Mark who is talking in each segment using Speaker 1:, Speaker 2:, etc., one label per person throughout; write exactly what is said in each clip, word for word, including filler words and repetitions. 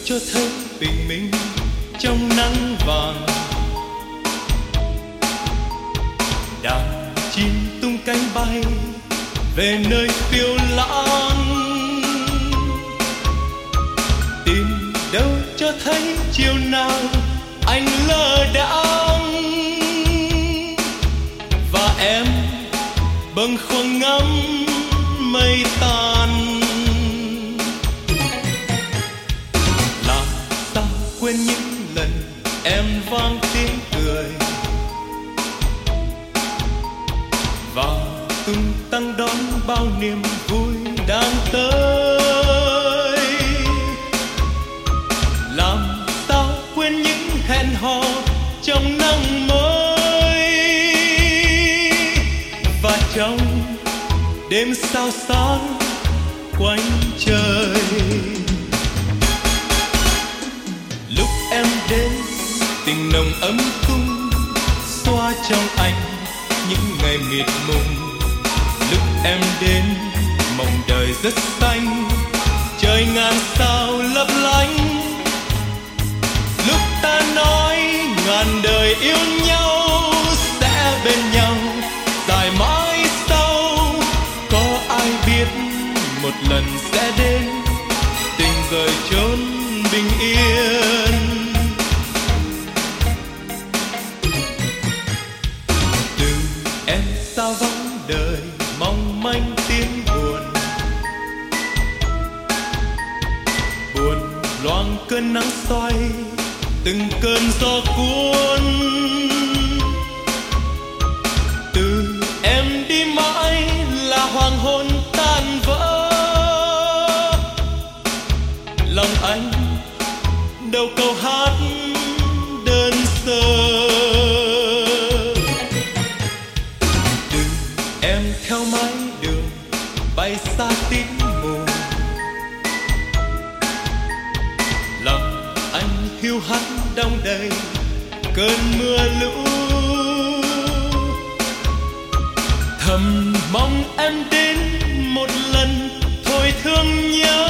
Speaker 1: cho thấy tình mình trong nắng vàng. Đàn chim tung cánh bay về nơi phiêu lãng, tìm đâu cho thấy chiều nào anh lơ đãng. Và em bâng khuâng ngắm mây tan. Làm sao quên những lần em vang tiếng cười và tung tăng đón bao niềm vui đang tới. Làm sao quên những hẹn hò trong nắng mới và trong đêm sao sáng quanh trời. Lúc em đến tình nồng ấm cung xoa trong anh những ngày miệt mùng. Lúc em đến mộng đời rất xanh, trời ngàn sao lấp lánh. Lúc ta nói ngàn đời yêu nhau sẽ bên nhau dài mãi sau, có ai biết một lần sẽ đến tình rời chốn bình yên. Từ em sao vắng đời mong manh tiếng buồn, buồn loang cơn nắng xoay từng cơn gió cuốn. Từ em đi mãi là hoàng hôn tan vỡ, lòng anh đâu câu hát đơn sơ. Đừng em theo mái đường bay xa tít mù, lòng anh hiu hắt đong đầy cơn mưa lũ. Thầm mong em đến một lần thôi thương nhớ,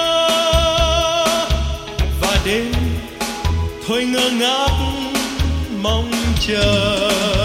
Speaker 1: và đến thôi ngơ ngác mong chờ.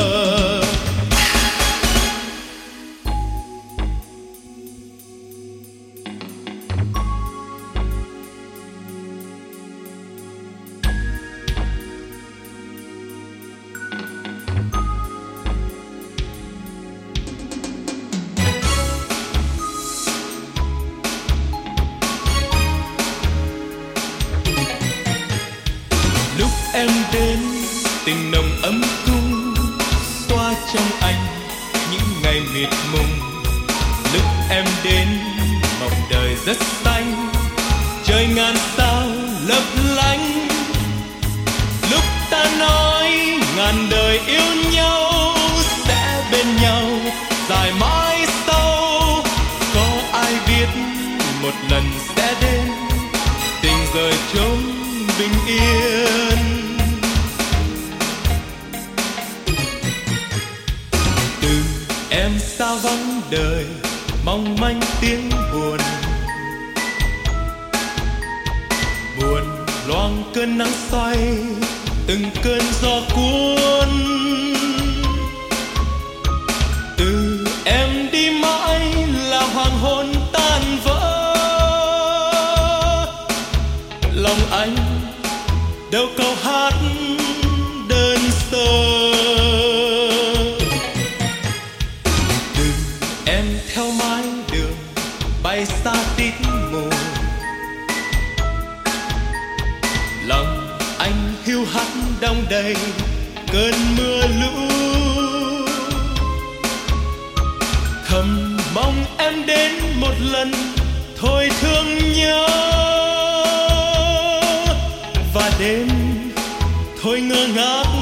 Speaker 1: Lúc em đến tình nồng ấm cung xoa trong anh những ngày miệt mùng. Lúc em đến mộng đời rất xanh, trời ngàn sao lấp lánh. Lúc ta nói ngàn đời yêu nhau sẽ bên nhau dài mãi sau, có ai biết một lần sẽ đến tình rời chốn bình yên. Từ em sao vắng đời mong manh tiếng buồn, buồn loang cơn nắng xoay từng cơn gió cuốn. Từ em đi mãi là hoàng hôn tan vỡ, lòng anh đâu câu hát đơn sơ. Đừng em theo mái đường bay xa tít mù, lòng anh hiu hắt đong đầy cơn mưa lũ. Thầm mong em đến một lần thôi thương nhớ, và đến thôi ngơ ngác